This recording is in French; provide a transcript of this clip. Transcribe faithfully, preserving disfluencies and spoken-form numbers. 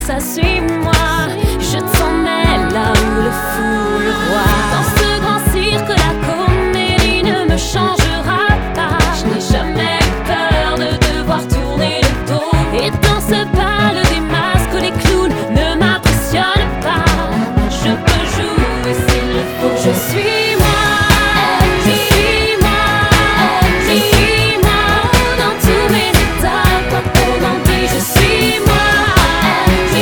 Ça suis-moi, je t'emmène là où le fou, le roi.